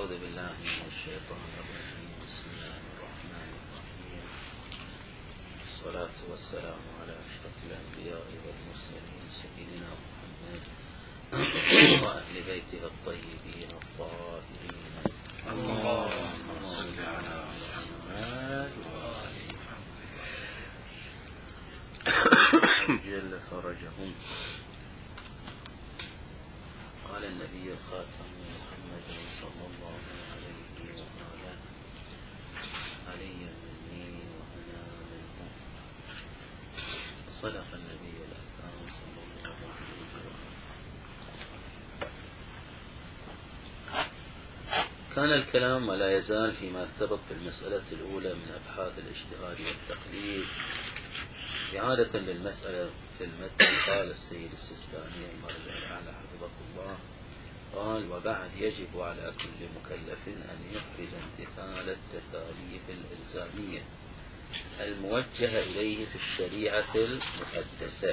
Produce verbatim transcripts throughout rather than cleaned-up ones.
أعوذ بالله من الشيطان الرجيم. بسم الله الرحمن الرحيم. الصلاة والسلام على أشرف الأنبياء والمرسلين سيدنا محمد وأهل بيته الطيبين الطاهرين. اللهم صل على محمد جل فرجهم. قال النبي الخاتم محمد صلى الله عليه وآله علي مني وأنا منه. صدق النبي الأكرم صلى الله عليه وآله. كان الكلام ولا يزال فيما ارتبط بالمسألة الأولى من أبحاث الاجتهاد والتقليد. إعادة للمسألة في المتن قال السيد السيستاني المرجع الأعلى حفظه الله قال: وبعد يجب على كل مكلف أن يحرز امتثال التكاليف الإلزامية الموجهة إليه في الشريعة المقدسة.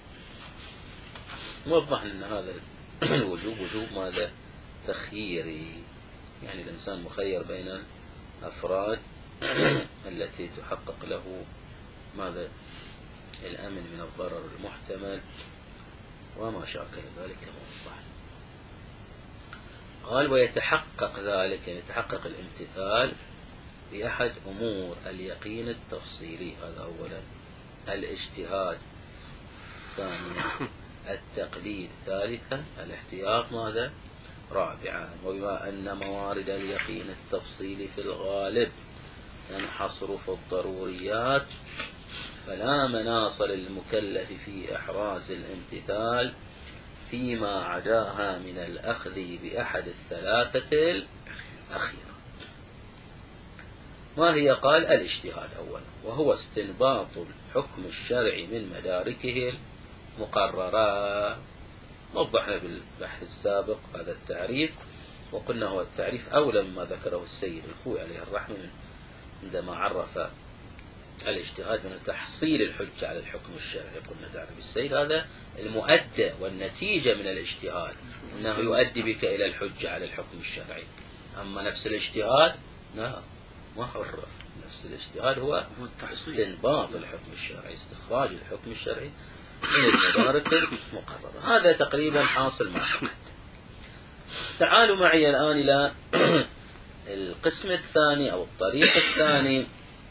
موضح أن هذا الوجوب وجوب ماذا؟ تخييري، يعني الإنسان مخير بين الأفراد التي تحقق له ماذا؟ الأمن من الضرر المحتمل وما شاكل ذلك موضح. قال: ويتحقق ذلك، يعني يتحقق الامتثال بأحد أمور: اليقين التفصيلي، هذا أولا، الاجتهاد ثانيا، التقليد ثالثا، الاحتياط ماذا؟ رابعا. وبما أن موارد اليقين التفصيلي في الغالب تنحصر في الضروريات، فلا مناص للمكلف في إحراز الامتثال فيما عداها من الأخذ بأحد الثلاثة الأخيرة. ما هي؟ قال: الاجتهاد أولا، وهو استنباط الحكم الشرعي من مداركه المقررة. وضحنا بالبحث السابق هذا التعريف، وقلنا هو التعريف أولى مما ذكره السيد الخوئي عليه الرحمة عندما عرف الاجتهاد من تحصيل الحجة على الحكم الشرعي. قلنا تعرف السيد هذا المؤدى والنتيجة من الاجتهاد، أنه يؤدي بك إلى الحجة على الحكم الشرعي. أما نفس الاجتهاد لا، ما هو نفس الاجتهاد، هو استنباط الحكم الشرعي، استخراج الحكم الشرعي من المدارك المقررة. هذا تقريبا حاصل ما تقدم. تعالوا معي الآن إلى القسم الثاني أو الطريق الثاني،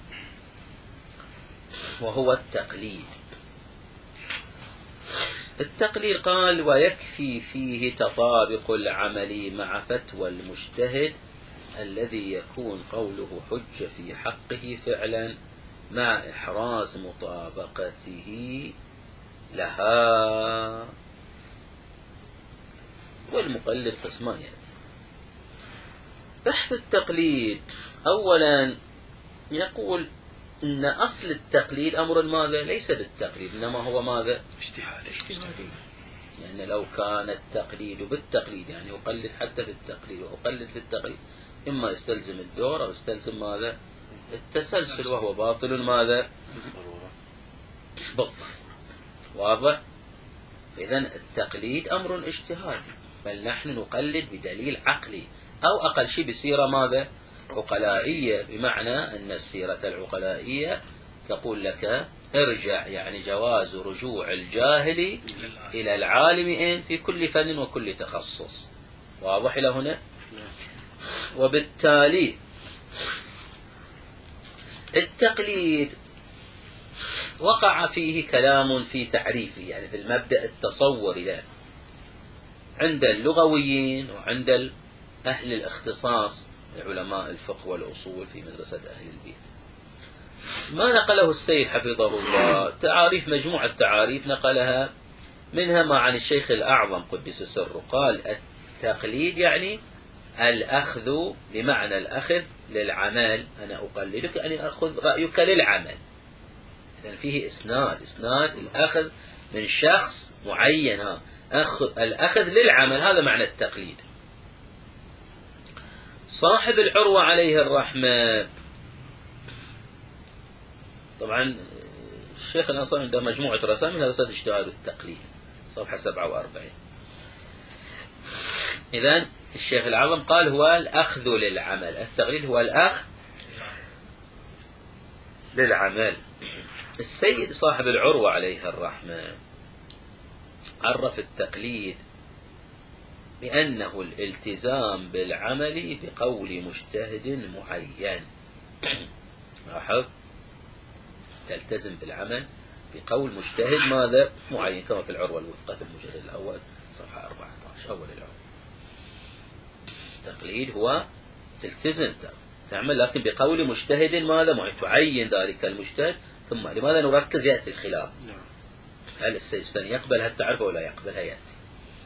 وهو التقليد. التقليد قال: ويكفي فيه تطابق العمل مع فتوى المجتهد الذي يكون قوله حجة في حقه فعلا مع إحراز مطابقته لها. والمقلد قسمان يأتي. بحث التقليد أولا يقول إن أصل التقليد أمر ماذا؟ ليس بالتقليد، إنما هو ماذا؟ اجتهاد. اجتهادي. يعني لو كان التقليد بالتقليد، يعني أقلد حتى في التقليد وأقلد في التقليد، إما يستلزم الدور أو يستلزم ماذا؟ التسلسل، وهو باطل ماذا؟ بالضبط. واضح؟ إذن التقليد أمر اجتهادي، بل نحن نقلد بدليل عقلي أو أقل شيء بسيرة ماذا؟ عقلائية، بمعنى أن السيرة العقلائية تقول لك ارجع، يعني جواز رجوع الجاهل إلى العالم في كل فن وكل تخصص. واضح إلى هنا؟ وبالتالي التقليد وقع فيه كلام في تعريفه، يعني في المبدأ التصوري له عند اللغويين وعند أهل الاختصاص علماء الفقه والأصول في مدرسة أهل البيت. ما نقله السيد حفظه الله تعاريف، مجموعة تعاريف نقلها، منها ما عن الشيخ الأعظم قدس سره، قال: التقليد يعني الأخذ بمعنى الأخذ للعمل، أنا أقلدك أن أخذ رأيك للعمل. إذن فيه إسناد، إسناد الأخذ من شخص معين، أخذ الأخذ للعمل، هذا معنى التقليد. صاحب العروة عليه الرحمة، طبعا الشيخ الأنصاري عنده مجموعة رسائل من دراسات اجتهاد التقليد، صفحة سبعة وأربعين. إذن الشيخ الأعظم قال هو الأخذ للعمل، التقليد هو الأخذ للعمل. السيد صاحب العروة عليه الرحمة عرف التقليد بأنه الالتزام بالعمل بقول مجتهد معين. لاحظ، تلتزم بالعمل بقول مجتهد ماذا معين، كما في العروة الوثقى في المجلد الأول صفحة أربعة عشر أول العروة. التقليد هو تلتزم تعمل لكن بقول مجتهد ماذا معين، تعين ذلك المجتهد. ثم لماذا نركز؟ يأتي الخلاف، هل السيستاني يقبل هالتعرفة ولا يقبلها؟ يأتي.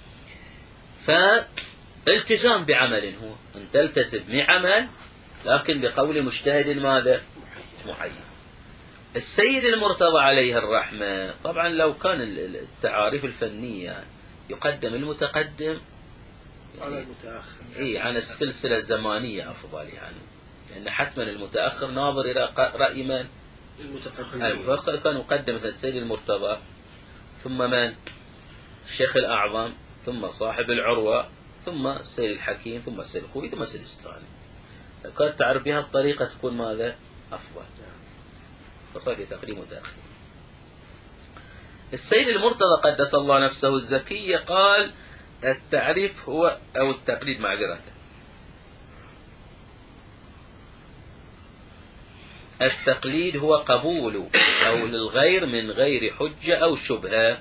فالتزام بعمل هو أن تلتزم بعمل لكن بقول مجتهد ماذا معين. السيد المرتضى عليه الرحمة طبعا لو كان التعاريف الفنية يقدم المتقدم على المتأخر، إيه عن السلسلة الزمانية أفضل، يعني لأن حتما المتأخر ناظر إلى رأي من؟ المتقدم. كان يقدم مثل السيد المرتضى ثم من؟ الشيخ الأعظم ثم صاحب العروة ثم السيد الحكيم ثم السيد الخوي ثم السيد الستاني. كانت تعرف بها الطريقة تكون ماذا؟ أفضل، فصار في تقديم وتأخير. السيد المرتضى قدس الله نفسه الزكية قال التعريف هو أو التقليد معذرة، التقليد هو قبول قول الغير من غير حجة أو شبهة،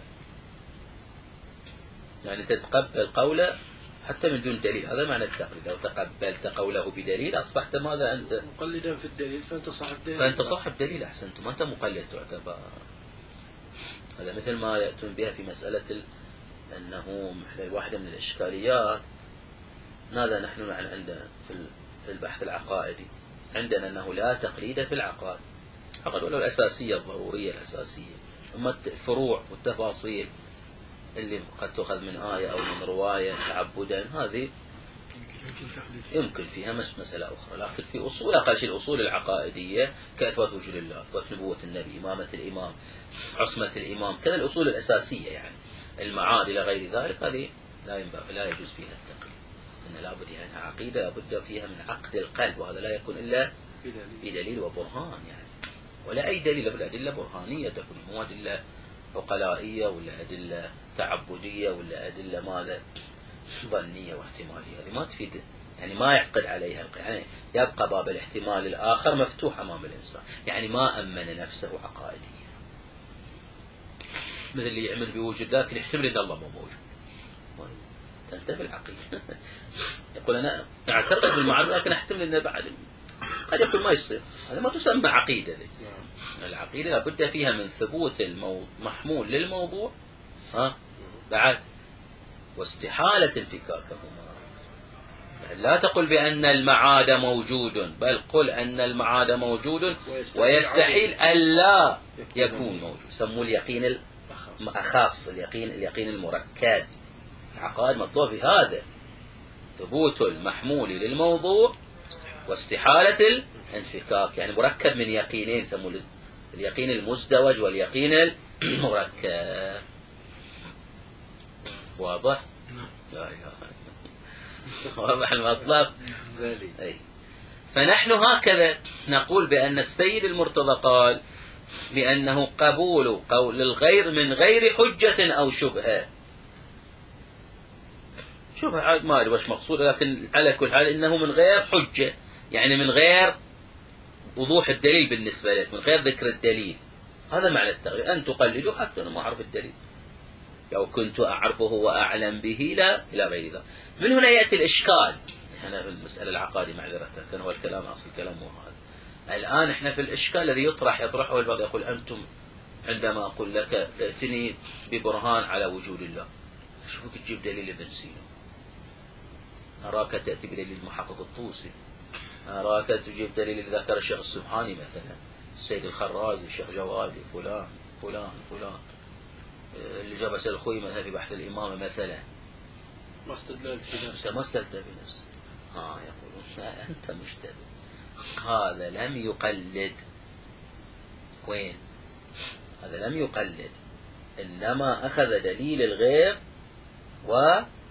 يعني تتقبل قوله حتى من دون دليل، هذا معنى التقليد. لو تقبلت قوله بدليل أصبحت ماذا أنت؟ مقلدا في الدليل، فأنت صاحب دليل. فأنت صاحب دليل، أحسنت، ما أنت مقلد تعتبر. هذا مثل ما يأتون بها في مسألة ال... أنه واحدة من الإشكاليات. ماذا نحن عندنا في البحث العقائدي؟ عندنا أنه لا تقليد في العقائد، فقط ولو الأساسية الضرورية الأساسية، أما الفروع والتفاصيل اللي قد تأخذ من آية أو من رواية تعبدا هذه يمكن فيها مسألة أخرى. لكن في أصول أقل شيء الأصول العقائدية كإثبات وجود الله، إثبات نبوة النبي، إمامة الإمام، عصمة الإمام، كذا الأصول الأساسية يعني المعاد إلى غير ذلك، هذه لا ينبغي لا يجوز فيها التقليد. إن لابد أنها عقيدة لابد فيها من عقد القلب، وهذا لا يكون إلا بدليل وبرهان يعني، ولا أي دليل بل أدلة برهانية تكون، مو أدلة عقلائية ولا أدلة تعبدية ولا أدلة ماذا ظنية واحتمالية. هذه ما تفيد، يعني ما يعقد عليها، يعني يبقى باب الاحتمال الآخر مفتوح أمام الإنسان، يعني ما أمن نفسه عقائديا، مثل اللي يعمل بوجود لكن يحتمل أن الله مو موجود، تنتبه العقيدة. يقول أنا أعتقد بالمعرفة لكن أحتمل أن بعد قد يكون ما يصير، هذا ما تسمى عقيدة ذي. العقيدة لابد فيها من ثبوت المحمول للموضوع ها بعد واستحالة انفكاكهما. لا تقل بأن المعاد موجود، بل قل أن المعاد موجود ويستحيل ألا يكون موجود. سموه اليقين الأخص، اليقين اليقين المركب. العقائد مطلوب في هذا ثبوت المحمول للموضوع واستحالة الانفكاك، يعني مركب من يقينين، سموه اليقين المزدوج واليقين المركب. واضح؟ لا إله واضح المطلب. أي. فنحن هكذا نقول بأن السيد المرتضى قال بأنه قبول قول الغير من غير حجة أو شبهة. شبهة ما أدري وش مقصود، لكن على كل حال إنه من غير حجة، يعني من غير وضوح الدليل بالنسبة لك، من غير ذكر الدليل. هذا معنى التغيير، أن تقلدوا حتى أنا ما أعرف الدليل، لو كنت أعرفه وأعلم به لا إلى غير ذلك. من هنا يأتي الإشكال. احنا في المسألة العقادية معذرة كان هو الكلام أصل الكلام هو هذا. الآن احنا في الإشكال الذي يطرح يطرحه البعض، يقول أنتم عندما أقول لك ائتني ببرهان على وجود الله، أشوفك تجيب دليل ابن سينا، أراك تأتي بدليل المحقق الطوسي، أراك تجيب دليل اللي ذكر الشيخ السبحاني مثلا، السيد الخرازي، الشيخ جوادي، فلان فلان فلان اللي جاب سيد الخوي مثلا في بحث الإمامة مثلا. ما استدللت بنفسك، أنت ما استدلت بنفسك. ها يقولون لا أنت مشتبه. هذا لم يقلد، وين؟ هذا لم يقلد، إنما أخذ دليل الغير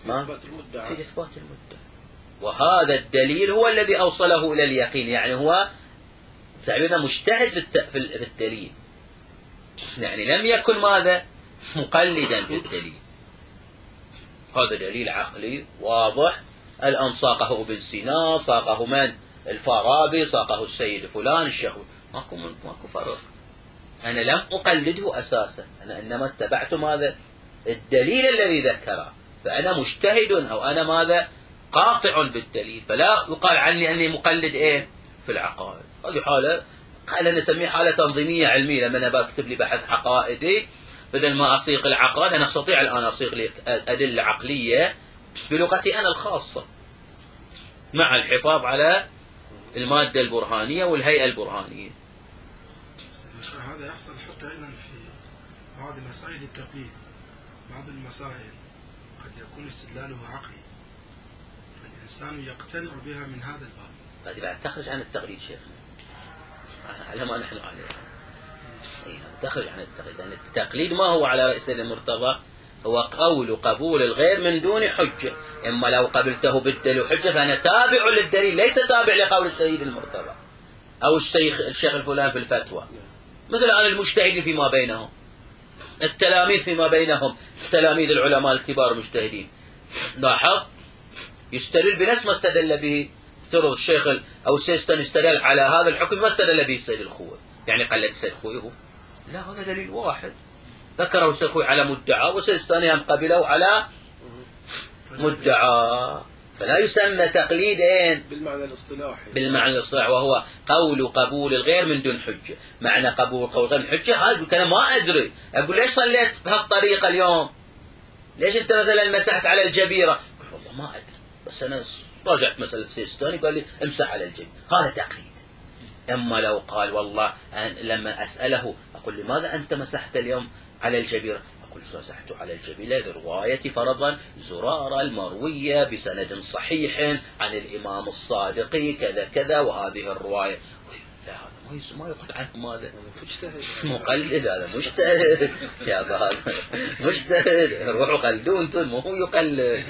ما إثبات المدعى. في إثبات المدعى. وهذا الدليل هو الذي أوصله إلى اليقين، يعني هو تعبيرنا مجتهد في الدليل، يعني لم يكن ماذا مقلدا في الدليل. هذا دليل عقلي واضح. الآن صاقه ابن سينا، صاقه من؟ الفارابي، صاقه السيد فلان الشيخ، ماكو ماكو فرق. أنا لم أقلده أساسا، أنا إنما اتبعت ماذا؟ الدليل الذي ذكره، فأنا مجتهد أو أنا ماذا؟ قاطع بالدليل، فلا يقال عني أني مقلد إيه؟ في العقائد. هذه حالة حالة نسميها حالة تنظيمية علمية. لما أنا بكتب لي بحث عقائدي، بدل ما أصيغ العقائد أنا أستطيع الآن أصيغ لي أدلة عقلية بلغتي أنا الخاصة، مع الحفاظ على المادة البرهانية والهيئة البرهانية. هذا يحصل حتى أيضا في بعض مسائل التقليد. بعض المسائل قد يكون استدلاله عقلي، فالإنسان يقتنع بها من هذا الباب. هذه بعد تخرج عن التقليد شيخنا، على ما نحن عليه، تخرج عن التقليد. لأن التقليد ما هو على رأس المرتضى؟ هو قول قبول الغير من دون حجة. إما لو قبلته بالدليل حجة فأنا تابع للدليل، ليس تابع لقول السيد المرتضى أو الشيخ الشيخ الفلان في الفتوى. مثل الآن المجتهدين فيما بينهم، التلاميذ فيما بينهم، تلاميذ العلماء الكبار المجتهدين، لاحظ يستدل بنفس ما استدل به. افترض الشيخ أو السيستان استدل على هذا الحكم ما استدل به السيد الخوي، يعني قلد السيد الخوي هو؟ لا، هذا دليل واحد ذكره السيد الخوي على مدعى، والسيستاني هم قبله على مدعى، فلا يسمى تقليدين بالمعنى الاصطلاحي. بالمعنى الاصطلاحي، وهو قول قبول الغير من دون حجة. معنى قبول قول غير من حجة، هذا الكلام ما أدري، أقول ليش صليت بهالطريقة اليوم؟ ليش أنت مثلا مسحت على الجبيرة؟ أقول والله ما أدري، بس أنا راجعت مسألة سيستاني قال لي امسح على الجبيرة، هذا تقليد. أما لو قال والله لما أسأله أقول لماذا أنت مسحت اليوم على الجبيرة؟ أقول مسحت على الجبيرة لرواية فرضا زرارة المروية بسند صحيح عن الإمام الصادق كذا كذا، وهذه الرواية. لا، هذا ما يقول عنه ماذا؟ مقلد، هذا مجتهد يا هذا مجتهد. روحوا قلدون انتم، مو هو يقلد.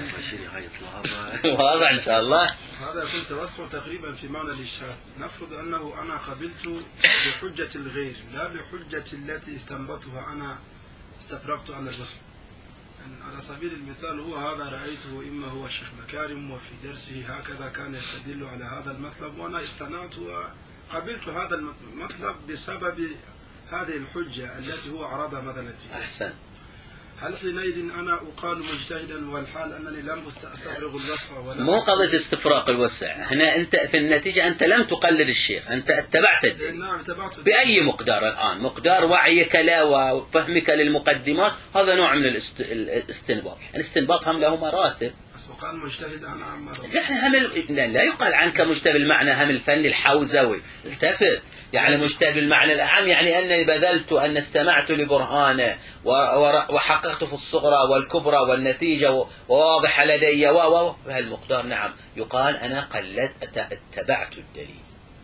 واضح ان شاء الله. هذا يكون توسع تقريبا في معنى الإشهاد. نفرض أنه أنا قبلت بحجة الغير لا بحجة التي استنبطها أنا، استفرغت على الرسل. يعني على سبيل المثال هو هذا رأيته، إما هو الشيخ مكارم وفي درسه هكذا كان يستدل على هذا المطلب، وأنا اقتنعت وقبلت هذا المطلب بسبب هذه الحجة التي هو عرضها مثلا في أحسن. هل حينئذ أنا أقال مجتهدا والحال أنني لم أستفرغ الوسع؟ مو قضية استفراغ الوسع، هنا أنت في النتيجة أنت لم تقلد الشيخ، أنت اتبعت الدين. نعم، اتبعت بأي مقدار الآن، مقدار وعيك له وفهمك للمقدمات، هذا نوع من الاست... الاستنباط. الاستنباط هم له مراتب. بس وقال مجتهد أنا عم يعني هم ال... لا يقال عنك مجتهد بالمعنى هم الفن الحوزوي، التفت. يعني مجتهد بالمعنى الأعم، يعني أنني بذلت أن استمعت لبرهانه وحققت في الصغرى والكبرى والنتيجة وواضح لدي و بهالمقدار. نعم يقال أنا قلدت اتبعت الدليل،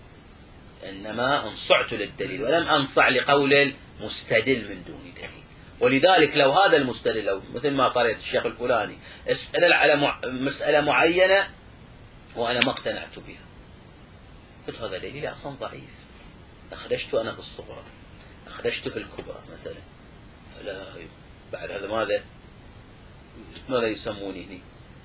إنما انصعت للدليل ولم أنصع لقول المستدل من دون دليل. ولذلك لو هذا المستدل، لو مثل ما طريقة الشيخ الفلاني استدل على مسألة معينة وأنا ما اقتنعت بها، قلت هذا دليل أصلا ضعيف، أخرجت أنا في الصغرى، أخرجت في الكبرى مثلا، لا بعد هذا ماذا ماذا يسموني هنا؟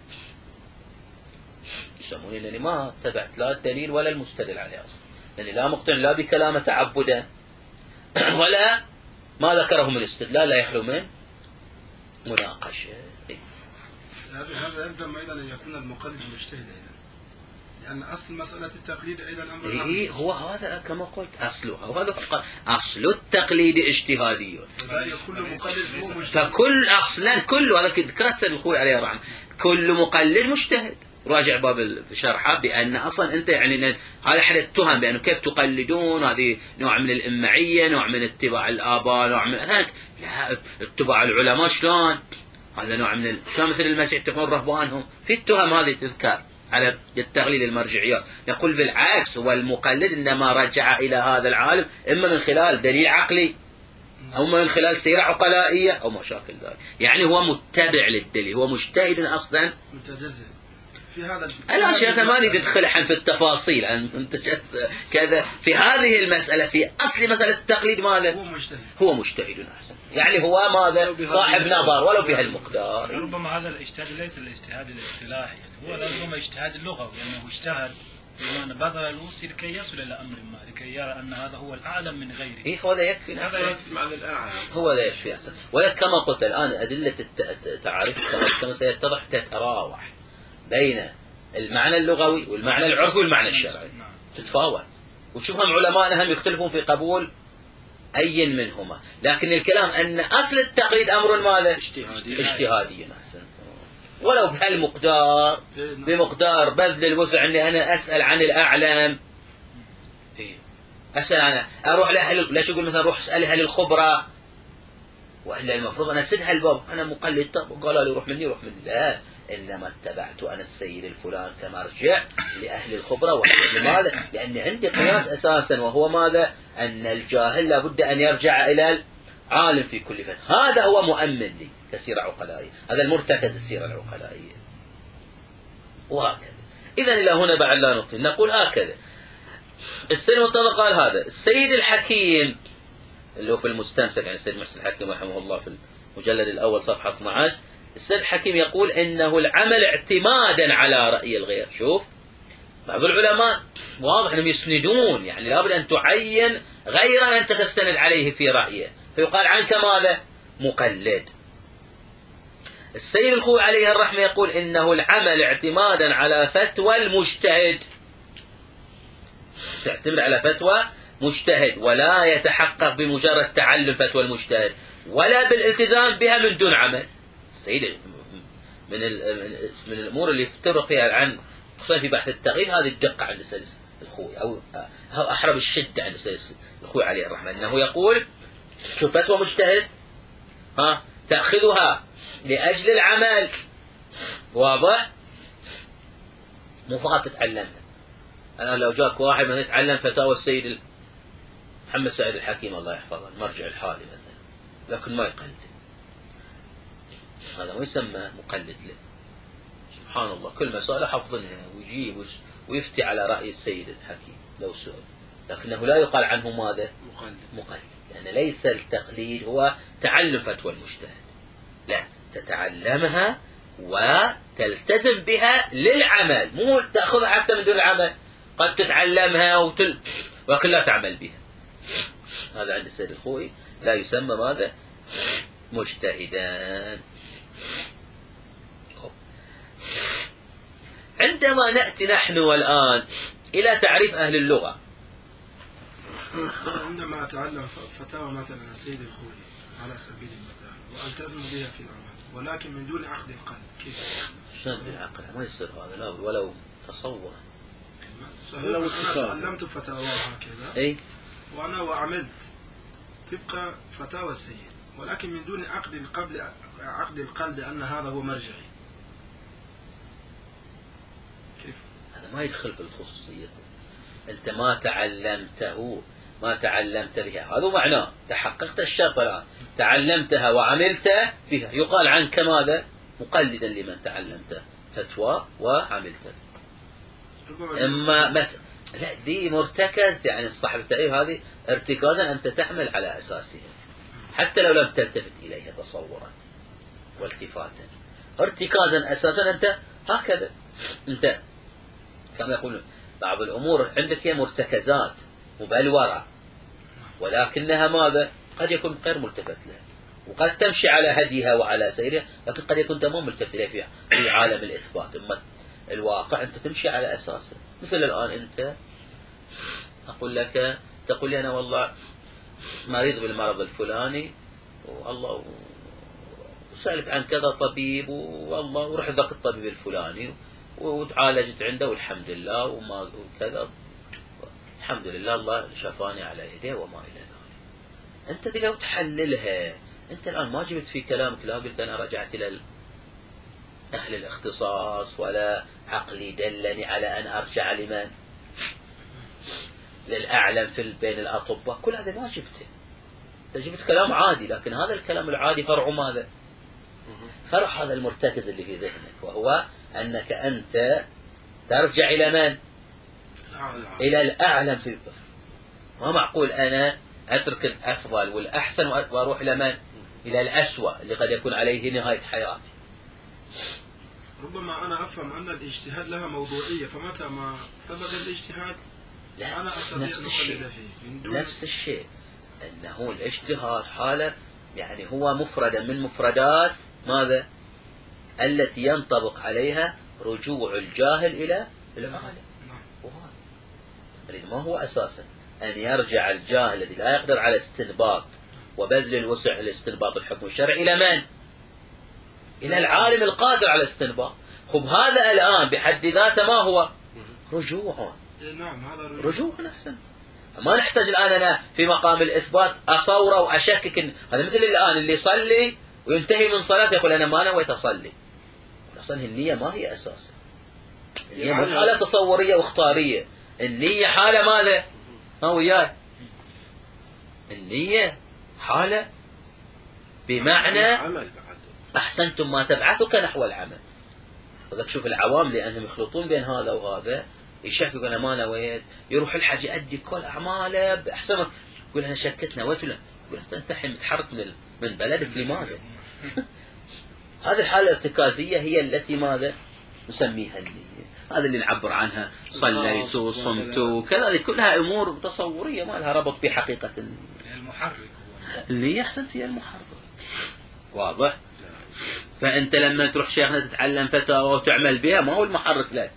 يسموني لأني ما اتبعت لا الدليل ولا المستدل عليه أصلا، لأني لا مقتنع لا بكلامه تعبدا ولا ما ذكره من الاستدلال لا يخلو من مناقشة. هذا يلزم أيضا أن يكون المقلد مجتهد أيضا، لأن أصل مسألة التقليد أيضا أمر إيه هو هذا كما قلت أصله، وهذا أصل التقليد اجتهادي. كل مقلد هو مجتهد، فكل أصلا كل هذا ذكر السيد الخوي عليه الرحمة، كل مقلد مجتهد. راجع باب الشرحة بأن أصلا أنت يعني هذا أحد التهم بأنه كيف تقلدون، هذه نوع من الإمعية، نوع من اتباع الآباء، نوع من ذلك. لا، اتباع العلماء شلون؟ هذا نوع من ال... شلون مثل المسيح تكون رهبانهم، في التهم هذه تذكر على التقليد المرجعيات. نقول بالعكس، هو المقلد إنما رجع إلى هذا العالم إما من خلال دليل عقلي أو من خلال سيرة عقلائية أو ما شاكل ذلك. يعني هو متبع للدليل، هو مجتهد أصلا متجزئ في هذا. أنا شيخنا ما نريد ندخل الحين في التفاصيل أن متجزئ كذا في هذه المسألة. في أصل مسألة التقليد ماذا؟ هو مجتهد، هو مجتهد أحسن. يعني هو ماذا؟ صاحب نظر ولو بهالمقدار. ربما هذا الاجتهاد ليس الاجتهاد الاصطلاحي، هو ربما اجتهاد اللغوي، لأنه اجتهد بمعنى بذل الوصي لكي يصل إلى أمر ما، لكي يرى أن هذا هو الأعلم من غيره. إيه هو ذا يكفي. هذا يكفي معنى الأعلى. هو ذا يكفي أحسن. وكما قلت الآن أدلة التعاريف كما سيتضح تتراوح بين المعنى اللغوي والمعنى العرفي والمعنى الشرعي، تتفاوت. وشوفهم علماءنا هم يختلفون في قبول أي منهما، لكن الكلام أن أصل التقليد أمر ماذا؟ اجتهادي. اجتهادي. أحسن. ولو بهالمقدار، بمقدار بذل الوسع أني أنا أسأل عن الأعلم، أسأل عن أروح لأهل، لا شو يقول مثلا روح أسأل أهل الخبرة، وإلا المفروض أنا أسد هالباب أنا مقلد. طب قالوا لي روح مني روح مني، لا، إنما اتبعت أنا السيد الفلان كمرجع لأهل الخبرة. لماذا؟ لأن عندي قياس أساسا، وهو ماذا؟ أن الجاهل لابد أن يرجع إلى العالم في كل فن. هذا هو مؤمن لي كسيرة عقلائية، هذا المرتكز السيرة العقلائية. وهكذا. إذا إلى هنا بعد لا نطيل نقول هكذا. السيد المطلق قال هذا السيد الحكيم اللي هو في المستمسك، يعني السيد محسن الحكيم رحمه الله في المجلد الأول صفحة اثني عشر، السيد الحكيم يقول إنه العمل اعتمادا على رأي الغير. شوف بعض العلماء واضح أنهم يسندون، يعني لابد أن تعين غير أنت تستند عليه في رأيه، فيقال عنك ماذا؟ مقلد. السيد الخوي عليه الرحمة يقول إنه العمل اعتمادا على فتوى المجتهد، تعتمد على فتوى مجتهد، ولا يتحقق بمجرد تعلم فتوى المجتهد ولا بالالتزام بها من دون عمل. السيد من من الأمور اللي يفترق فيها عن خصوصا في بحث التقليد هذه الدقة عند السيد الخوي، أو أحرب الشدة عند السيد الخوي عليه الرحمة، أنه يقول شوف فتوى مجتهد ها تأخذها لأجل العمل، واضح؟ مو فقط تتعلمها. أنا لو جاك واحد مثلا يتعلم فتاوى السيد محمد سعيد الحكيم الله يحفظه المرجع الحالي مثلا، لكن ما يقلد، هذا ما يسمى مقلد له. سبحان الله كل مسألة حفظنها ويجيب ويفتي على رأي السيد الحكيم لو سئل، لكنه لا يقال عنه ماذا؟ مقلد. مقلد، لأن يعني ليس التقليد هو تعلم فتوى المجتهد، لا، تتعلمها وتلتزم بها للعمل، مو تأخذها حتى من دون العمل. قد تتعلمها وتل... ولكن لا تعمل بها. هذا عند السيد الخوئي لا يسمى ماذا؟ مجتهدا. عندما نأتي نحن والآن إلى تعريف أهل اللغة، عندما أتعلم فتاوى مثلا السيد الخوئي على سبيل المثال وألتزم بها في العمل ولكن من دون عقد القلب، كيف؟ شاب العقل ما يصير هذا، لا ولو تصور. أنا تعلمت فتاوى هكذا أي؟ وأنا وعملت تبقى فتاوى السيد، ولكن من دون عقد القلب، عقد القلب أن هذا هو مرجعي، كيف؟ هذا ما يدخل في الخصوصية. أنت ما تعلمته، ما تعلمت بها، هذا معناه تحققت الشرط الآن، تعلمتها وعملت بها، يقال عنك ماذا؟ مقلدا لمن تعلمت فتوى وعملت. إما بس لا دي مرتكز، يعني صاحب التأليف هذه ارتكازا أنت تعمل على أساسها حتى لو لم تلتفت إليها تصورا والتفاتا، ارتكازا أساسا أنت هكذا. أنت كما يقولون بعض الأمور عندك هي مرتكزات مبلورة، ولكنها ماذا؟ قد يكون غير ملتفت لها، وقد تمشي على هديها وعلى سيرها، لكن قد يكون تمام ملتفت إليها في عالم الإثبات. أما الواقع أنت تمشي على أساسه. مثل الآن أنت أقول لك، تقول لي أنا والله مريض بالمرض الفلاني والله وسألت عن كذا طبيب والله ورحت ذاك الطبيب الفلاني وتعالجت عنده والحمد لله وما وكذا، الحمد لله الله شفاني على يديه وما إلى ذلك. أنت دي لو تحللها، أنت الآن ما جبت في كلامك لا قلت أنا رجعت إلى أهل الاختصاص ولا عقلي دلني على أن أرجع لمن؟ للأعلم في بين الأطباء، كل هذا ما جبته. جبت كلام عادي، لكن هذا الكلام العادي فرع ماذا؟ فرع هذا المرتكز اللي في ذهنك، وهو أنك أنت ترجع إلى من؟ إلى الأعلم في الكفر. ما معقول أنا أترك الأفضل والأحسن وأروح إلى من؟ إلى الأسوأ اللي قد يكون عليه نهاية حياتي. ربما أنا أفهم أن الاجتهاد لها موضوعية، فمتى ما ثبت الاجتهاد لا، أنا أستطيع نفس أن الشيء أقلد فيه من دون نفس الشيء أنه الاجتهاد حالة، يعني هو مفردة من مفردات ماذا؟ التي ينطبق عليها رجوع الجاهل إلى العالم. ما هو أساسا أن يرجع الجاهل الذي لا يقدر على استنباط وبذل الوسع الاستنباط الحكم الشرعي إلى من؟ إلى العالم القادر على الاستنباط. خب هذا الآن بحد ذاته ما هو؟ رجوع. نعم هذا رجوع. رجوع أحسنت. ما نحتاج الآن أنا في مقام الإثبات أصوره وأشكك إن هذا مثل الآن اللي يصلي وينتهي من صلاته يقول أنا ما نويت أصلي. أصلا النية ما هي أساسا. النية مو حالة تصورية واختارية. النية حالة ماذا؟ ها وياي. النية حالة بمعنى أحسنتم ما تبعثك نحو العمل. وذلك شوف العوام لأنهم يخلطون بين هذا وهذا، يشكك أنا ما نويت، يروح الحج يؤدي كل أعماله بأحسن، يقول أنا شكت نويت ولا، يقول أنت الحين متحرك من من بلدك لماذا؟ هذه الحالة الارتكازية هي التي ماذا؟ نسميها النية. هذا اللي نعبر عنها صليت وصمت وكذا، هذه كلها أمور تصورية ما لها ربط بحقيقة النية. المحرك النية أحسنت هي المحرك. واضح؟ فأنت لما تروح شيخنا تتعلم فتاوى وتعمل بها ما هو المحرك لك.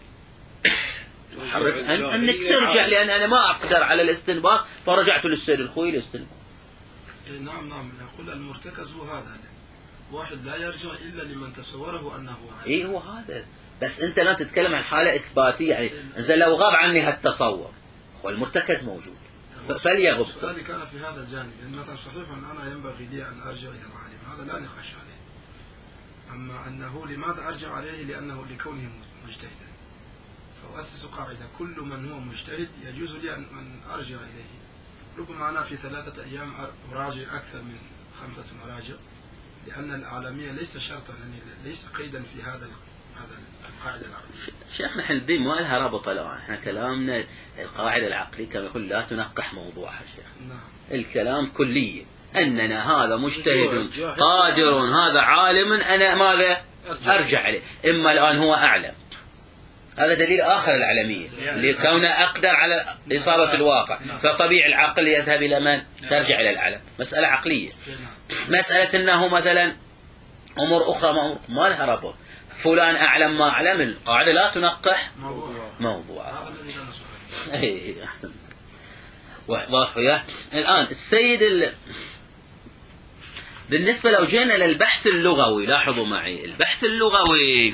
المحرك أن أنك ترجع، لأن أنا ما أقدر على الاستنباط فرجعت للسيد الخوي للاستنباط. نعم نعم يقول المرتكز هو هذا، واحد لا يرجع إلا لمن تصوره أنه عالم. إيه هو هذا. بس أنت لا تتكلم عن حالة إثباتية، يعني إذا لو غاب عني هالتصور والمرتكز موجود فليغب. سؤالي كان في هذا الجانب، إن مثلا صحيح أن أنا ينبغي لي أن أرجع إلى العالم، هذا لا نقاش عليه. أما أنه لماذا أرجع عليه؟ لأنه لكونه مجتهدا. فأسس قاعدة كل من هو مجتهد يجوز لي أن أرجع إليه. ربما أنا في ثلاثة أيام أراجع أكثر من خمسة مراجع، لأن العالمية ليس شرطا، يعني ليس قيدا في هذا هذا القاعدة العقلية. شيخنا احنا الدين ما لها رابطة الآن، احنا كلامنا القاعدة العقلية كما يقول لا تنقح موضوعها شيخ. نعم. الكلام كلي أننا هذا مجتهد قادر هذا عالم أنا ماذا؟ أرجع عليه. إما الآن هو أعلم، هذا دليل آخر العلمية لكونه أقدر على إصابة الواقع، فطبيعي العقل يذهب إلى من؟ ترجع إلى العلم. مسألة عقلية. مسألة أنه مثلا أمور أخرى ما, أمور ما لها ربط، فلان أعلم ما أعلم، القاعدة لا تنقح موضوع, موضوع. هذا الذي كان سؤال. أي أحسنت. واضح وياه. الآن السيد ال... بالنسبة لو جينا للبحث اللغوي، لاحظوا معي البحث اللغوي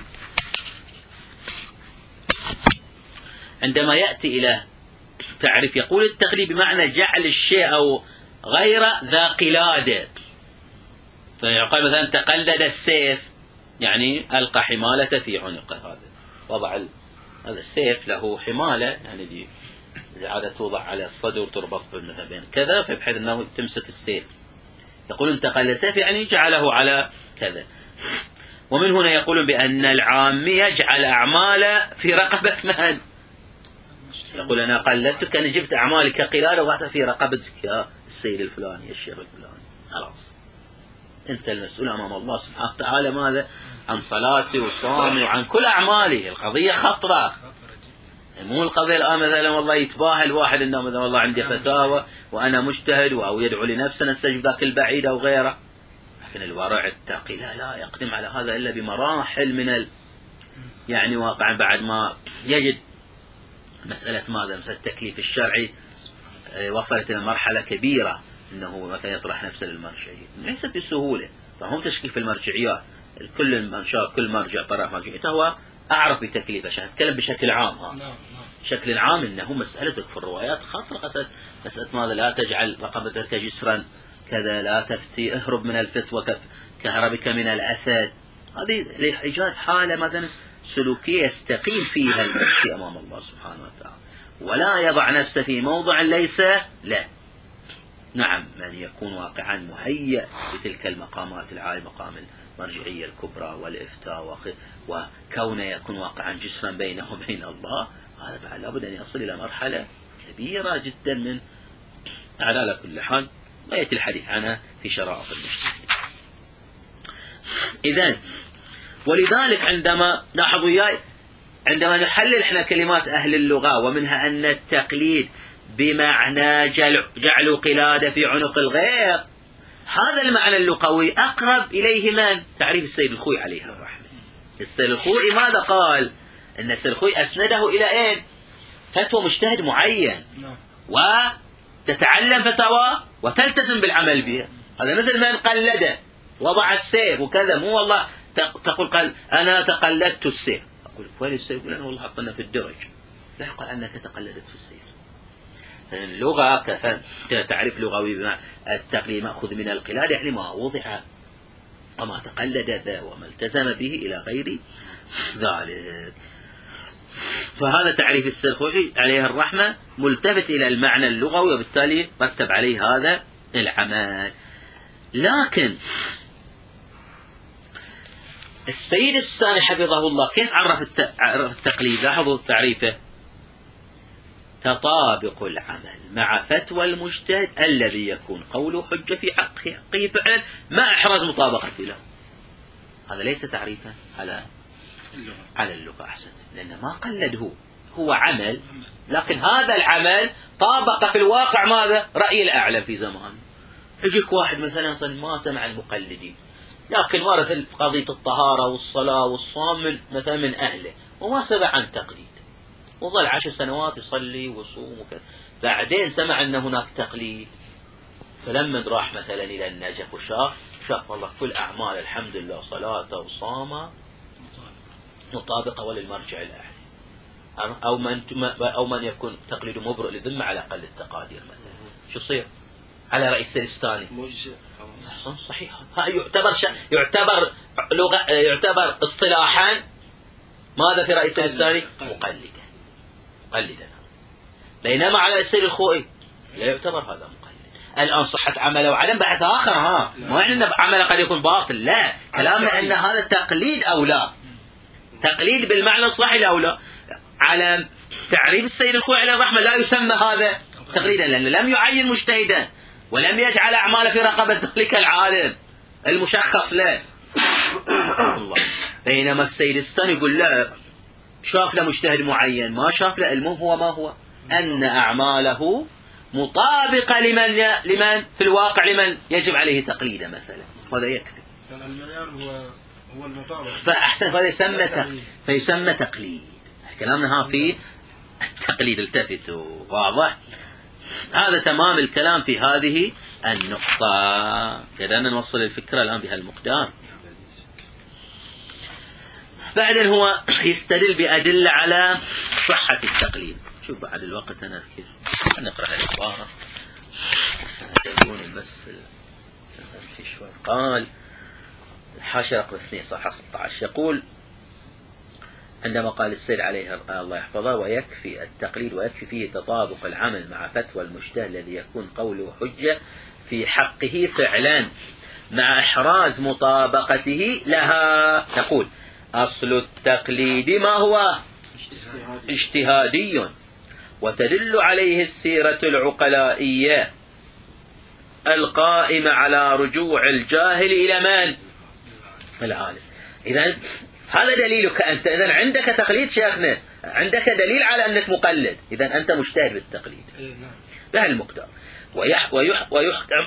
عندما يأتي إلى تعريف يقول التقليد بمعنى جعل الشيء أو غير ذا قلادة. فيقول مثلا تقلد السيف يعني ألقى حمالة في عنقه، هذا وضع ال... هذا السيف له حمالة، يعني دي عادة توضع على الصدر تربط مثلا بين كذا، فبحيث أنه تمسك السيف. يقول انتقل السيف يعني جعله على كذا. ومن هنا يقولون بأن العام يجعل أعمال في رقبة من؟ يقول أنا قلدتك، أنا جبت أعمالي كقلادة وضعتها في رقبتك يا السيد الفلاني يا الشيخ الفلاني. خلاص أنت المسؤول أمام الله سبحانه وتعالى ماذا؟ عن صلاتي وصومي وعن كل أعمالي. القضية خطرة، مو القضية الآن مثلا والله يتباهى الواحد إنه مثلا والله عندي فتاوى وأنا مجتهد أو يدعو لنفسه نستجب ذاك البعيد أو غيره. لكن الورع التقي لا لا يقدم على هذا إلا بمراحل من ال... يعني واقعا بعد ما يجد مسألة ماذا؟ مسألة التكليف الشرعي وصلت إلى مرحلة كبيرة إنه مثلا يطرح نفسه للمرجعية، ليس بسهولة. فهم تشكيل في المرجعيات، كل من شاء كل مرجع طرح مرجعيته هو أعرف بتكليف، عشان أتكلم بشكل عام. ها بشكل عام إنه مسألتك في الروايات خطر، مسألة مسألة ماذا؟ لا تجعل رقبتك جسرا كذا، لا تفتي، اهرب من الفتوى كهربك من الأسد. هذه لإيجاد حالة مثلا سلوكية يستقيم فيها المفتي أمام الله سبحانه وتعالى، ولا يضع نفسه في موضع ليس له. نعم من يكون واقعا مهيئ لتلك المقامات العالية، مقام المرجعية الكبرى والإفتاء وكونه يكون واقعا جسرا بينه وبين الله، هذا بعد لابد أن يصل إلى مرحلة كبيرة جدا من على كل حال ويأتي الحديث عنها في شرائط المجتهد. إذن ولذلك عندما لاحظوا وياي عندما نحلل احنا كلمات أهل اللغة ومنها أن التقليد بمعنى جعل, جعل قلادة في عنق الغير، هذا المعنى اللغوي أقرب إليه من تعريف السيد الخوئي عليه الرحمة. السيد الخوئي ماذا قال؟ أن السيد الخوئي أسنده إلى أين؟ فتوى مجتهد معين وتتعلم فتوى وتلتزم بالعمل بها. هذا مثل من قلده وضع السيف وكذا، مو والله تقول قال أنا تقلدت السيف، أقول وين السيف؟ يقول أنا والله حطنا في الدرج. لا يقال أنك تقلدت في السيف. اللغة كتعريف لغوي بمعنى التقليد مأخوذ من القلاد، يعني ما وضع وما تقلد به وما التزم به إلى غير ذلك. فهذا تعريف السيد الخوئي عليه الرحمة ملتفت إلى المعنى اللغوي، وبالتالي رتب عليه هذا العمل. لكن السيد الثاني حفظه الله كيف عرف التقليد؟ لاحظوا تعريفه: تطابق العمل مع فتوى المجتهد الذي يكون قوله حجة في حقه فعلا مع إحراز مطابقته له. هذا ليس تعريفا على اللغة. على اللغة أحسن، لأن ما قلده، هو عمل، لكن هذا العمل طابق في الواقع ماذا؟ رأي الأعلم في زمان. يجيك واحد مثلا ما سمع المقلدين، لكن ورث قضية الطهارة والصلاة والصوم مثلا من أهله وما سمع عن تقليد، وظل عشر سنوات يصلي ويصوم وكذا، بعدين سمع أن هناك تقليد، فلما راح مثلا إلى النجف وشاف شاف والله كل أعمال الحمد لله صلاة وصامة مطابقة وللمرجع الأعلى، أو من أو من يكون تقليد مبرئ لذمة على أقل التقادير مثلا، شو يصير على رأي السيستاني؟ حسن صحيح، يعتبر ش... يعتبر لغة يعتبر اصطلاحا ماذا في رأي السيستاني؟ مقلدا مقلدا، بينما على السيد الخوئي لا يعتبر هذا مقلد. الآن صحة عمله وعدم بحث آخر، ها ما يعني أن عمله قد يكون باطل، لا، كلامنا أن هذا تقليد أو لا، تقليد بالمعنى الصحيح أو لا. على تعريف السيد الخوئي عليه الرحمة لا يسمى هذا تقليدا، لأنه لم يعين مجتهدا ولم يجعل أعماله في رقبة ذلك العالم المشخص له الله. بينما السيد الثاني يقول لا، شاف له مجتهد معين، ما شاف له، المهم هو ما هو أن أعماله مطابقة لمن ي... لمن في الواقع لمن يجب عليه تقليده مثلا، هذا يكفي. المعيار هو هو المطابقة، فأحسن فهذا يسمى ت... فيسمى تقليد. كلامنا ها في التقليد، التفتوا واضح. هذا تمام الكلام في هذه النقطة. قدرنا نوصل الفكرة الآن بهالمقدار. بعدين هو يستدل بأدلة على صحة التقليد. شوف بعد الوقت أنا كيف نقرأ العبارة تكون بس في شوي. قال الحاشية رقم اثنين صفحة ستة عشر يقول عندما قال السيد عليه الله يحفظه: ويكفي التقليد ويكفي فيه تطابق العمل مع فتوى المجتهد الذي يكون قوله حجة في حقه فعلا مع إحراز مطابقته لها. تقول: أصل التقليد ما هو؟ اجتهادي، وتدل عليه السيرة العقلائية القائمة على رجوع الجاهل إلى من؟ العالم. إذن هذا دليلك أنت. إذن عندك تقليد شيخنا، عندك دليل على أنك مقلد، إذن أنت مجتهد بالتقليد بهالمقدار. ويح ويح ويحكم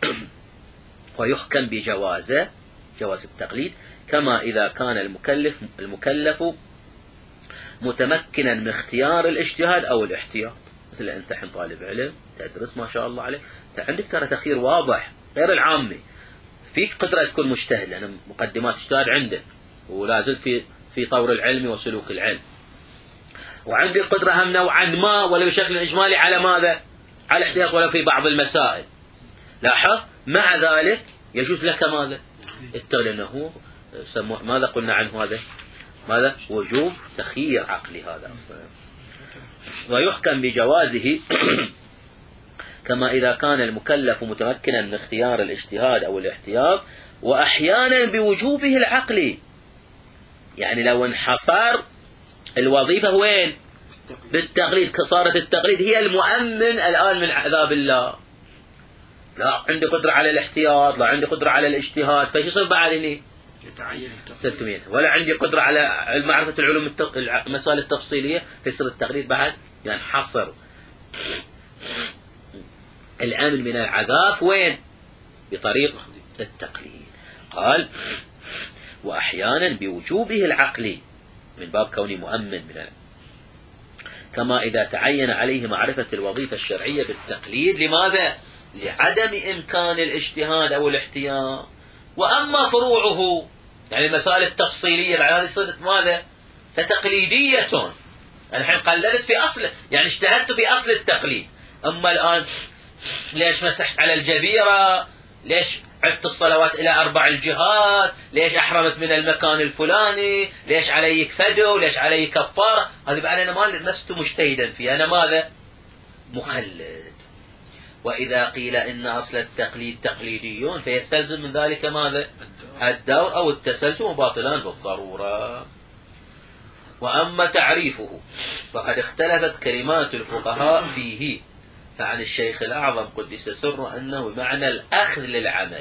ويحكم بجوازه جواز التقليد كما إذا كان المكلف المكلف متمكنا من اختيار الاجتهاد أو الاحتياط. مثل أنت حين طالب علم تدرس ما شاء الله عليك، عندك ترى تخيير واضح غير العامي، فيك قدرة تكون مجتهد لأن مقدمات اجتهاد عندك ولا زلت في في طور العلم وسلوك العلم، وعندك قدرة هم نوعا ما ولا بشكل إجمالي على ماذا؟ على احتياط ولا في بعض المسائل. لاحظ مع ذلك يجوز لك ماذا؟ لأنه ماذا قلنا عنه هذا؟ ماذا؟ وجوب تخيير عقلي هذا أصلا. ويحكم بجوازه كما إذا كان المكلف متمكنا من اختيار الاجتهاد أو الاحتياط، وأحيانا بوجوبه العقلي. يعني لو انحصر الوظيفة وين؟ بالتقليد، صارت التقليد هي المؤمن الآن من عذاب الله. لا عندي قدرة على الاحتياط، لا عندي قدرة على الاجتهاد، فايش يصير بعد هنا؟ يتعين ستمية. ولا عندي قدرة على معرفة العلوم التق... المسائل التفصيلية، فيصير التقليد بعد ينحصر. يعني الأمن من العذاب وين؟ بطريق التقليد. قال وأحيانا بوجوبه العقلي من باب كوني مؤمن من العلم. كما إذا تعين عليه معرفة الوظيفة الشرعية بالتقليد. لماذا؟ لعدم إمكان الاجتهاد أو الاحتياط. وأما فروعه يعني المسائل التفصيلية بعد هذه صارت ماذا؟ فتقليدية. الحين قلدت في أصل، يعني اجتهدت في أصل التقليد. أما الآن ليش مسحت على الجبيرة؟ ليش عدت الصلوات إلى أربع الجهات؟ ليش أحرمت من المكان الفلاني؟ ليش علي فدو؟ ليش علي كفارة؟ هذه بعد أنا ما لست مجتهدا فيها، أنا ماذا؟ مقلد. وإذا قيل إن أصل التقليد تقليديون فيستلزم من ذلك ماذا؟ الدور أو التسلسل، وباطلان بالضرورة. وأما تعريفه فقد اختلفت كلمات الفقهاء فيه. فعن الشيخ الأعظم قدس سره أنه بمعنى الأخذ للعمل،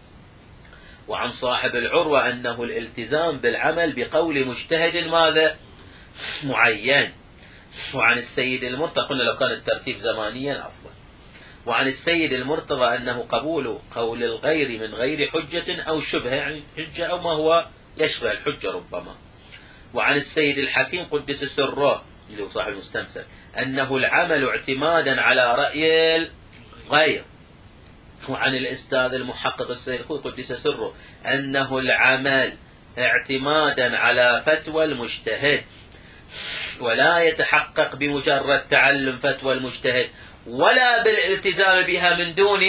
وعن صاحب العروة أنه الالتزام بالعمل بقول مجتهد ماذا؟ معين. وعن السيد المرتضى، قلنا لو كان الترتيب زمانيا أفضل. وعن السيد المرتضى أنه قبول قول الغير من غير حجة أو شبهة، يعني حجة أو ما هو يشبه الحجة ربما. وعن السيد الحكيم قدس سره اللي هو صاحب المستمسك أنه العمل اعتمادا على رأي الغير. وعن الأستاذ المحقق السيد خوي قدس سره أنه العمل اعتمادا على فتوى المجتهد، ولا يتحقق بمجرد تعلم فتوى المجتهد ولا بالالتزام بها من دون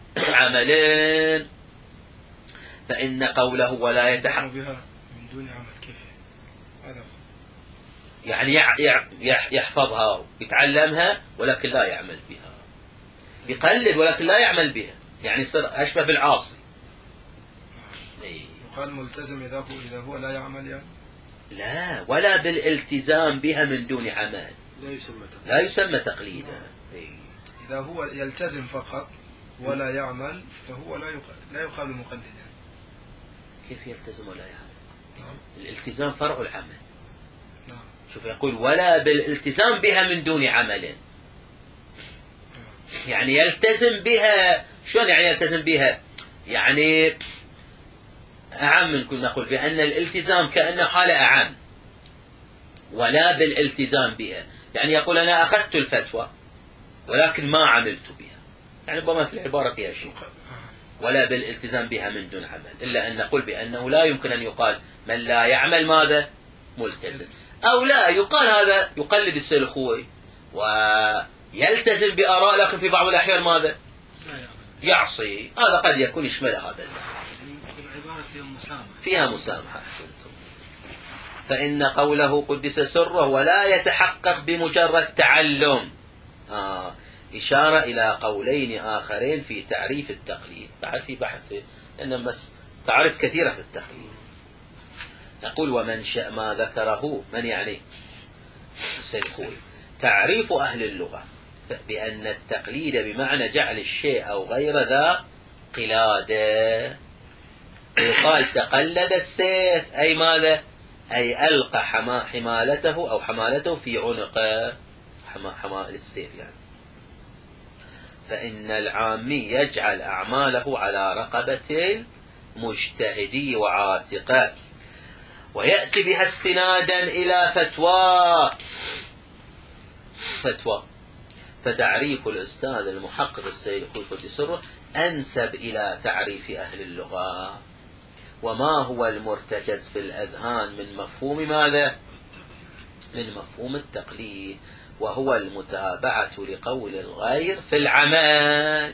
عمل. فإن قوله ولا يتحقق بها من دون عمل كيف هذا؟ يعني يحفظها ويتعلمها ولكن لا يعمل بها، يقلد ولكن لا يعمل بها، يعني يصير أشبه بالعاصي. يقال ملتزم إذا هو إذا هو لا يعمل يعني؟ لا، ولا بالالتزام بها من دون عمل لا يسمى تقليد. لا يسمى تقليدا. إذا هو يلتزم فقط ولا يعمل فهو لا يقال لا يقال مقلدا. كيف يلتزم ولا يعمل؟ نعم. الالتزام فرع العمل. نعم. شوف يقول ولا بالالتزام بها من دون عمل، يعني يلتزم بها. شلون يعني يلتزم بها؟ يعني أعم من كنا نقول بأن الالتزام كأنه حالة أعم، ولا بالالتزام بها يعني يقول أنا أخذت الفتوى ولكن ما عملت بها، يعني ربما في العبارة فيها شيء. ولا بالالتزام بها من دون عمل، إلا أن نقول بأنه لا يمكن أن يقال من لا يعمل ماذا؟ ملتزم. أو لا يقال هذا يقلد السلخوي ويلتزم بآراء لكن في بعض الأحيان ماذا؟ يعصي. هذا قد يكون يشمل هذا العبارة فيها مسامحة. فيها مسامحة. فإن قوله قدس سره ولا يتحقق بمجرد تعلم آه إشارة إلى قولين آخرين في تعريف التقليد. بعد في بحث إنما تعرف كثيرة في التقليد. نقول ومن شاء ما ذكره من يعني السلخوي تعريف أهل اللغة بأن التقليد بمعنى جعل الشيء أو غير ذا قلادة. يقال تقلد السيف أي ماذا؟ أي ألقى حمالته أو حمالته في عنقه، حمال السيف يعني. فإن العامي يجعل أعماله على رقبة المجتهدي وعاتقه ويأتي بها استنادا إلى فتوى فتوى فتعريف الأستاذ المحقق السيد خوي قدس سره أنسب إلى تعريف أهل اللغة. وما هو المرتكز في الأذهان من مفهوم ماذا؟ من مفهوم التقليد، وهو المتابعة لقول الغير في العمل.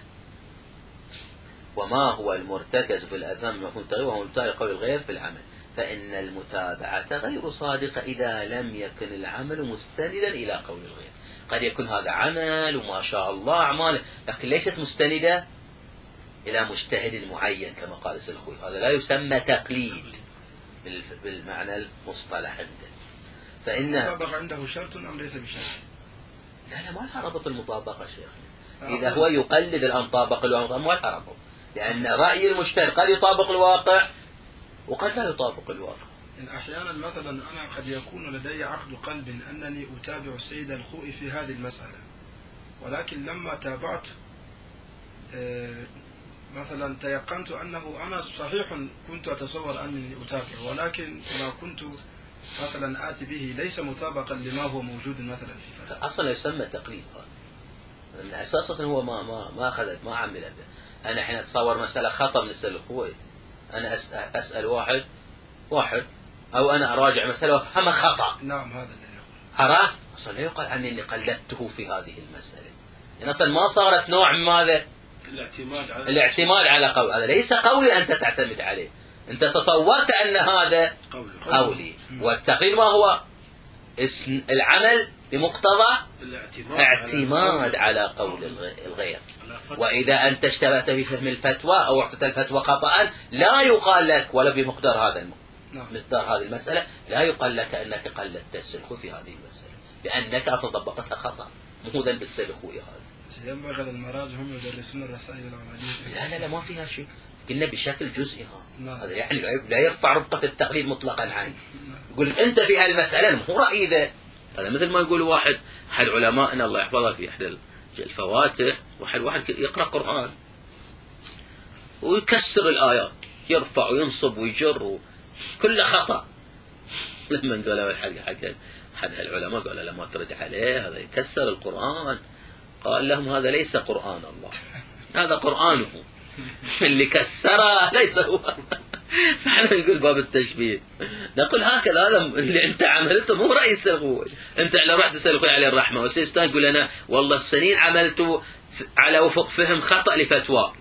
وما هو المرتكز في الأذهان من مفهوم التقليد وهو المتابعة لقول الغير في العمل. فإن المتابعة غير صادقة إذا لم يكن العمل مستندا إلى قول الغير. قد يكون هذا عمل وما شاء الله أعمال، لكن ليست مستندة إلى مجتهد معين كما قال السلخوي. هذا لا يسمى تقليد بالمعنى المصطلح عنده. فإن المطابقة عنده شرط أم ليس بشرط؟ لا لا ما لها ربط المطابقة شيخ. إذا هو يقلد الآن طابق الواقع ما لها ربط، لأن رأي المجتهد قد يطابق الواقع وقد لا يطابق الواقع. إن أحيانا مثلا أنا قد يكون لدي عقد قلب أنني أتابع السيد الخوئي في هذه المسألة، ولكن لما تابعت مثلا تيقنت أنه أنا صحيح كنت أتصور أنني أتابع، ولكن ما كنت مثلا آتي به ليس مطابقا لما هو موجود مثلا في فتاة. أصلا يسمى تقليد هذا. من أساسا هو ما ما ما أخذت ما عمل به. أنا حين أتصور مسألة خطأ من السيد الخوئي، أنا أسأل, أسأل واحد واحد أو أنا أراجع مسألة وأفهمها خطأ. نعم هذا اللي يقول. عرفت؟ أصلا لا يقال عني أني قلدته في هذه المسألة. يعني أصلا ما صارت نوع من ماذا؟ الاعتماد على الاعتماد على قول. هذا ليس قولي أنت تعتمد عليه. أنت تصورت أن هذا قولي, قولي. والتقليد ما هو؟ اسم العمل بمقتضى الاعتماد اعتماد على قول الغير. وإذا أنت اشتبهت في فهم الفتوى أو اعطيت الفتوى خطأ لا يقال لك ولا بمقدار هذا مقدار هذه المسألة لا يقال لك أنك قلدت السلخ في هذه المسألة، لأنك أصلا طبقتها خطأ، مو ذنب السلخوي هذا. ينبغي للمراجع هم يدرسون الرسائل العملية. لا لا لا ما فيها شيء، قلنا بشكل جزئي. هذا يعني لا يرفع ربقة التقليد مطلقا عنه. يقول أنت في هالمسألة مو رأيي ذا. هذا مثل ما يقول واحد أحد علمائنا الله يحفظه في إحدى الفواتح، واحد واحد يقرأ قرآن ويكسر الآيات، يرفع وينصب ويجر كله خطأ. لما قالوا الحق حق أحد العلماء قال لما ترد عليه هذا يكسر القرآن، قال لهم هذا ليس قرآن الله، هذا قرآنه، اللي كسره ليس هو. فاحنا نقول باب التشبيه نقول هكذا، هذا اللي انت عملته مو رأي السلخوي. انت لو رحت السلخوي عليه الرحمه والسيستان تقول انا والله السنين عملته على وفق فهم خطأ لفتوى،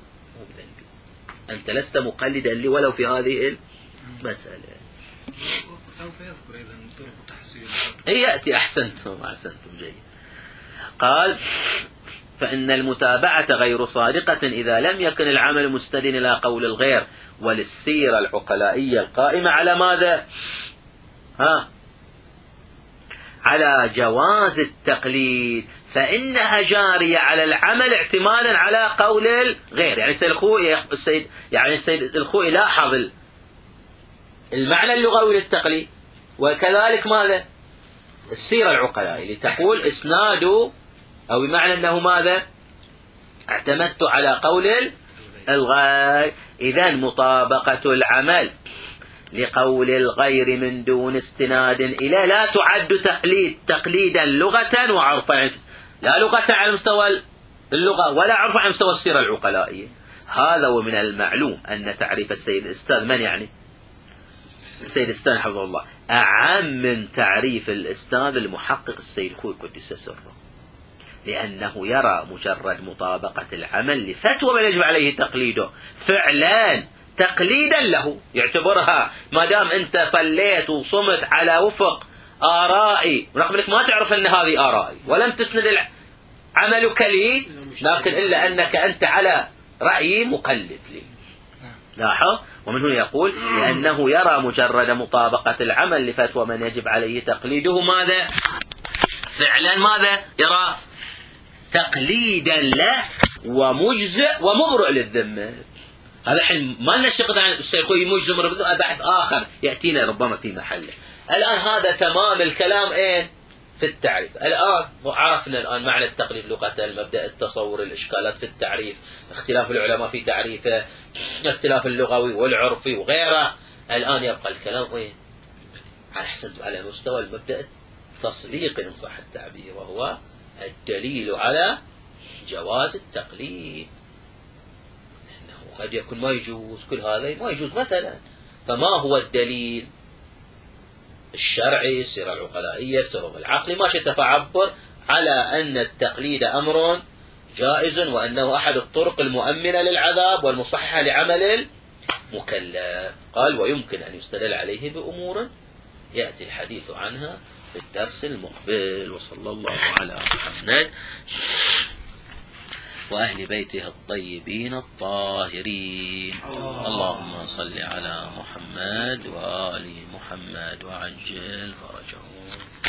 انت لست مقلدا لي ولو في هذه المسألة. سوف يذكر اذا طرق تحصيل ياتي. احسنتم احسنتم جيد. قال فإن المتابعة غير صادقة إذا لم يكن العمل مستند إلى قول الغير، وللسيرة العقلائية القائمة على ماذا؟ ها؟ على جواز التقليد، فإنها جارية على العمل اعتمادا على قول الغير. يعني السيد الخوئي السيد يعني السيد الخوئي لاحظ المعنى اللغوي للتقليد، وكذلك ماذا؟ السيرة العقلائية اللي تقول إسناد، أو بمعنى أنه ماذا؟ اعتمدت على قول الغير. إذن مطابقة العمل لقول الغير من دون استناد إلى لا تعد تقليد تقليدا لغة وعرفا، لا لغة على مستوى اللغة ولا عرفا على مستوى السيرة العقلائية. هذا ومن المعلوم أن تعريف السيد الأستاذ من يعني؟ السيد الأستاذ حفظه الله أعم من تعريف الأستاذ المحقق السيد خوي قدس سره، لأنه يرى مجرد مطابقة العمل لفتوى من يجب عليه تقليده فعلا تقليدا له، يعتبرها ما دام أنت صليت وصمت على وفق آرائي، ورغم أنك ما تعرف أن هذه آرائي ولم تسند عملك لي، لكن إلا أنك أنت على رأيي مقلد لي. لاحظ. ومن هنا يقول لأنه يرى مجرد مطابقة العمل لفتوى من يجب عليه تقليده ماذا؟ فعلا ماذا؟ يرى تقليدا له ومجزئ ومبرئ للذمة. هذا الحين ما لنا شغل عن الشيخ مجزم بحث آخر يأتينا ربما في محله. الآن هذا تمام الكلام إيه في التعريف. الآن عرفنا الآن معنى التقليد لغة، مبدأ التصور، الإشكالات في التعريف، اختلاف العلماء في تعريفه، اختلاف اللغوي والعرفي وغيره. الآن يبقى الكلام إيه على حسب على مستوى المبدأ التصديقي إن صح التعبير، وهو الدليل على جواز التقليد. لأنه قد يكون ما يجوز كل هذا، ما يجوز مثلا. فما هو الدليل الشرعي، السيرة العقلائية، السيرة العقلي، ما شئت فعبر على أن التقليد أمر جائز، وأنه أحد الطرق المؤمنة للعذاب والمصححة لعمل المكلف. قال ويمكن أن يستدل عليه بأمور يأتي الحديث عنها في الدرس المقبل. وصلى الله على محمد وأهل بيته الطيبين الطاهرين. اللهم صل على محمد وآل محمد وعجل فرجهم.